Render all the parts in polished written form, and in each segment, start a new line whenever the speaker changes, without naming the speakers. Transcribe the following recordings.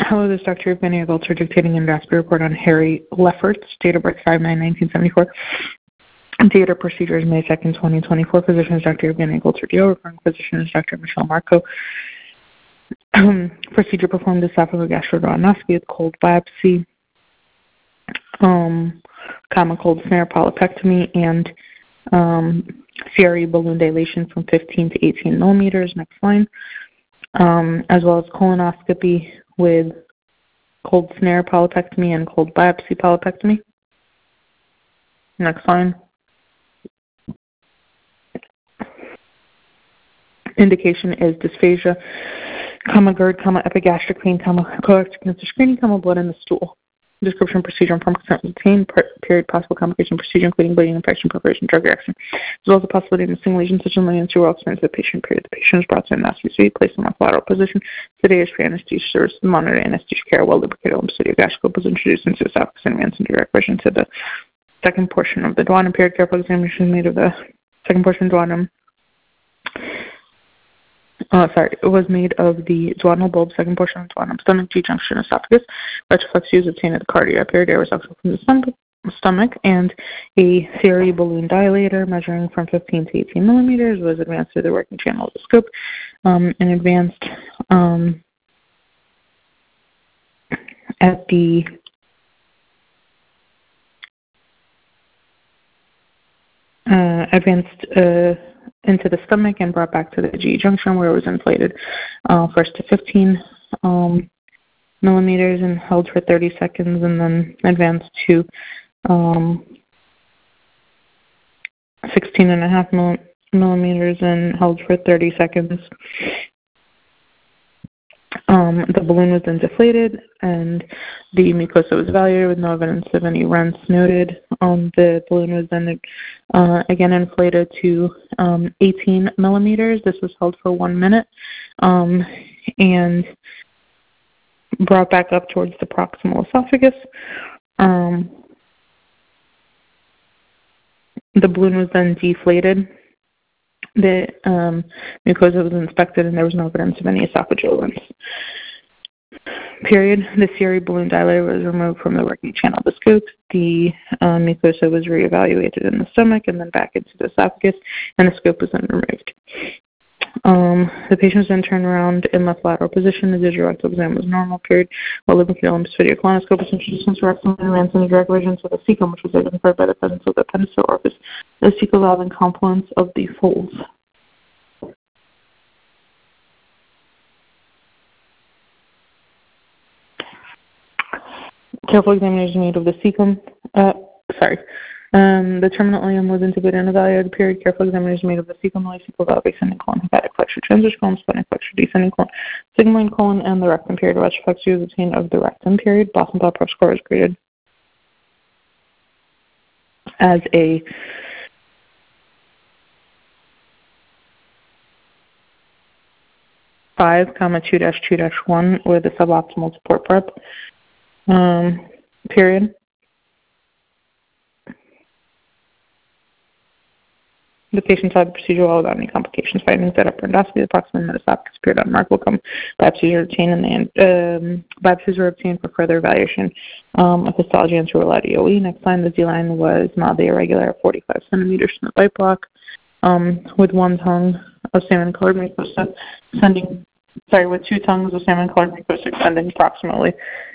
Hello, this is Dr. Evgeny Agolter dictating endoscopy report on Harry Lefferts, date of birth 5/9/1974. Date of procedure is May 2nd, 2024. Physician is Dr. Evgeny Agolter, DO. Referring physician is Dr. Michelle Marco. Procedure performed esophagogastroduodenoscopy with cold biopsy, cold snare polypectomy, and CRE balloon dilation from 15 to 18 millimeters. Next line. As well as colonoscopy with cold snare polypectomy and cold biopsy polypectomy. Next line. Indication is dysphagia, GERD, epigastric pain, colorectal cancer screening, blood in the stool. Description, procedure, and consent obtained. Period, possible complication, procedure, including bleeding, infection, perforation, drug reaction, as well as the possibility of a single lesion, such as malignancy, or experience of the patient. Period. The patient is brought to an endoscopy, placed in a lateral position, sedated for anesthesia service, monitor anesthesia care, well lubricated lumpectogastric was introduced into the esophagus and advanced in direct vision to the second portion of the duodenum. Period. Careful examination made of the second portion of the duodenum. It was made of the duodenal bulb, second portion of the duodenum, stomach, G-junction, esophagus. Retroflex was obtained at the cardia. Period. Air resuction from the stomach, and a CRE balloon dilator measuring from 15 to 18 millimeters was advanced through the working channel of the scope, and advanced at the into the stomach and brought back to the G-junction, where it was inflated first to 15 millimeters and held for 30 seconds, and then advanced to 16.5 millimeters and held for 30 seconds. The balloon was then deflated, and the mucosa was evaluated with no evidence of any rents noted. The balloon was then again inflated to 18 millimeters. This was held for 1 minute and brought back up towards the proximal esophagus. The balloon was then deflated. The mucosa was inspected, and there was no evidence of any esophageal rents. Period. The CRE balloon dilator was removed from the working channel of the scope. The mucosa was reevaluated in the stomach and then back into the esophagus, and the scope was then removed. The patient was then turned around in left lateral position. The digital rectal exam was normal. Period. While lubricated lumpectogastric colonoscope was introduced into rectum and advanced in the direct vision to the cecum, which was identified by the presence of the appendiceal orifice, the cecal valve and confluence of the folds. Careful examination made of the cecum. The terminal ileum was intubated and evaluated. Period. Careful examination made of the cecum, cecal valve, ascending colon, hepatic flexure, transverse colon, splenic flexure, descending colon, sigmoid colon, and the rectum. Period. Retroflex was obtained of the rectum. Period. Boston Blot Prep score was graded as a 5,2-2-1 with a suboptimal support prep. Period. The patient had the procedure well without any complications. Findings at upper endoscopy, the proximal metaesophagus period on remarkable. Biopsies were obtained, biopsies were obtained for further evaluation of histology and through EOE. Next line, the Z line was mildly irregular at 45 centimeters from the bite block, with one tongue of salmon-colored mucosa with 2 tongues of salmon-colored mucosa extending approximately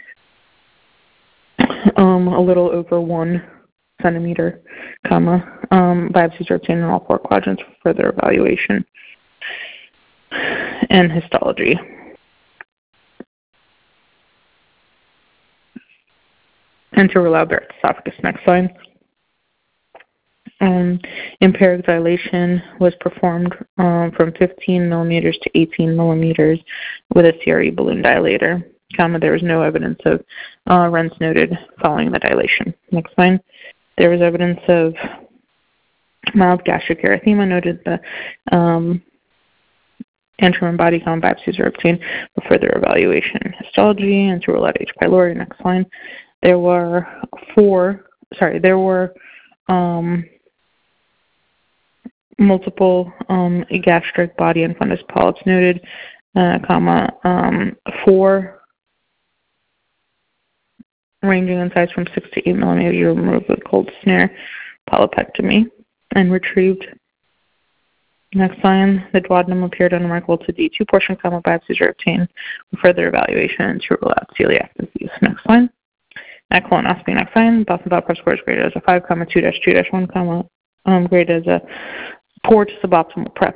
a little over 1 centimeter, biopsies are obtained in all 4 quadrants for further evaluation and histology. Anterolateral Barrett's esophagus. Next slide. Empiric dilation was performed from 15 millimeters to 18 millimeters with a CRE balloon dilator. There was no evidence of rents noted following the dilation. Next slide. There was evidence of mild gastric erythema noted. The antrum and body count biopsies were obtained for further evaluation. Histology and through H. pylori. Next line. There were multiple gastric body and fundus polyps noted, 4 ranging in size from 6 to 8 millimeters, removed with cold snare polypectomy and retrieved. Next line, the duodenum appeared unremarkable to D2 portion, biopsies are obtained for further evaluation to rule out celiac disease. Next line. At colonoscopy, next line, Boston Blot Prep score is graded as a 5, 2-2-1, graded as a poor to suboptimal prep,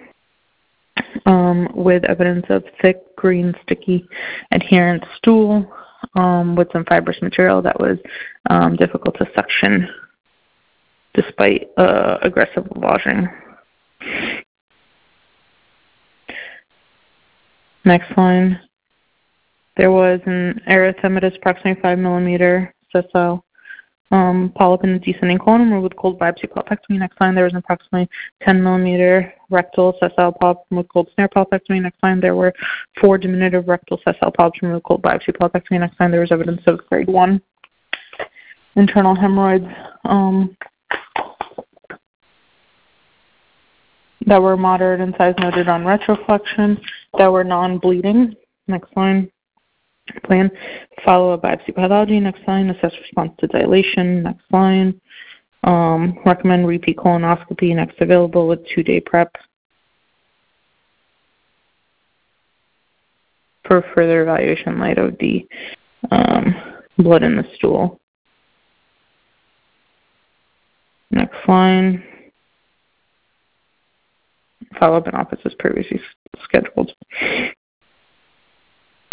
with evidence of thick, green, sticky, adherent stool, with some fibrous material that was difficult to suction despite aggressive lavaging. Next line. There was an erythematous approximately 5 millimeter sessile polyp in the descending colon removed with cold biopsy polypectomy. Next line. There was an approximately 10 millimeter rectal sessile polyp with cold snare polypectomy. Next line. There were 4 diminutive rectal sessile polyps removed with cold biopsy polypectomy. Next line. There was evidence of grade 1 internal hemorrhoids that were moderate in size, noted on retroflexion, that were non-bleeding. Next line. Plan. Follow a biopsy pathology. Next line. Assess response to dilation. Next line. Recommend repeat colonoscopy. Next available with 2-day prep for further evaluation in light of the blood in the stool. Next line. Follow-up in office as previously scheduled.